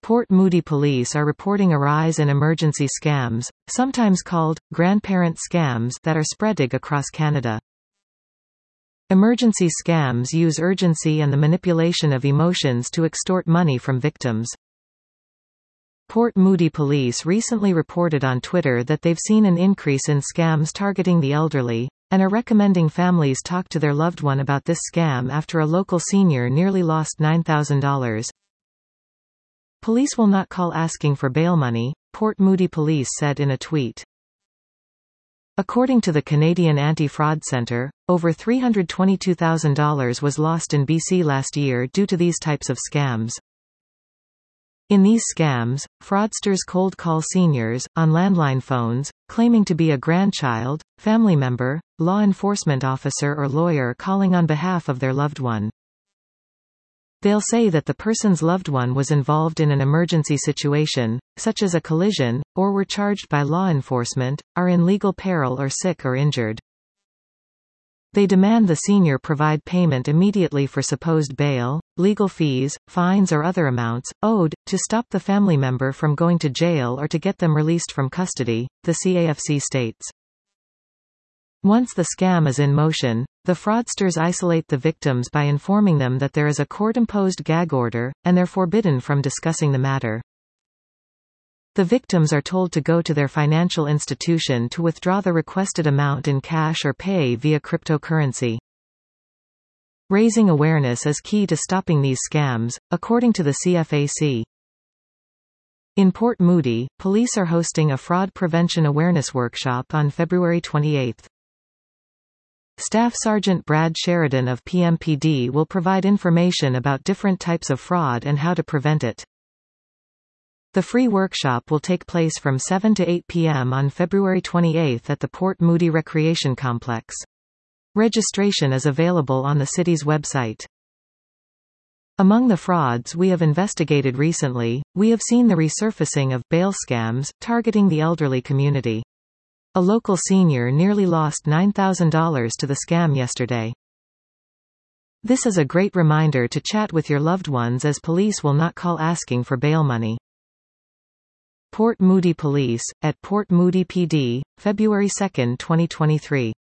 Port Moody police are reporting a rise in emergency scams, sometimes called grandparent scams, that are spreading across Canada. Emergency scams use urgency and the manipulation of emotions to extort money from victims. Port Moody police recently reported on Twitter that they've seen an increase in scams targeting the elderly, and are recommending families talk to their loved one about this scam after a local senior nearly lost $9,000. Police will not call asking for bail money, Port Moody police said in a tweet. According to the Canadian Anti-Fraud Centre, over $322,000 was lost in BC last year due to these types of scams. In these scams, fraudsters cold call seniors, on landline phones, claiming to be a grandchild, family member, law enforcement officer or lawyer calling on behalf of their loved one. They'll say that the person's loved one was involved in an emergency situation, such as a collision, or were charged by law enforcement, are in legal peril or sick or injured. They demand the senior provide payment immediately for supposed bail, legal fees, fines or other amounts, owed, to stop the family member from going to jail or to get them released from custody, the CAFC states. Once the scam is in motion, the fraudsters isolate the victims by informing them that there is a court-imposed gag order, and they're forbidden from discussing the matter. The victims are told to go to their financial institution to withdraw the requested amount in cash or pay via cryptocurrency. Raising awareness is key to stopping these scams, according to the CFAC. In Port Moody, police are hosting a fraud prevention awareness workshop on February 28. Staff Sergeant Brad Sheridan of PMPD will provide information about different types of fraud and how to prevent it. The free workshop will take place from 7 to 8 p.m. on February 28 at the Port Moody Recreation Complex. Registration is available on the city's website. Among the frauds we have investigated recently, we have seen the resurfacing of bail scams targeting the elderly community. A local senior nearly lost $9,000 to the scam yesterday. This is a great reminder to chat with your loved ones as police will not call asking for bail money. Port Moody Police, at Port Moody PD, February 2, 2023.